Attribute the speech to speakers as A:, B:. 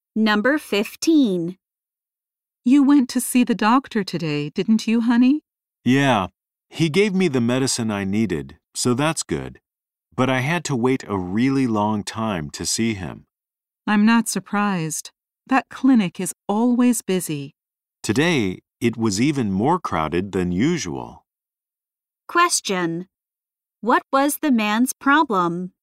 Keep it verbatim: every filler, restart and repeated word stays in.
A: Number fifteen.
B: You went to see the doctor today, didn't you, honey?
C: Yeah, he gave me the medicine I needed, so that's good. But I had to wait a really long time to see him.
B: I'm not surprised. That clinic is always busy.
C: Today, it was even more crowded than usual.
A: Question. What was the man's problem?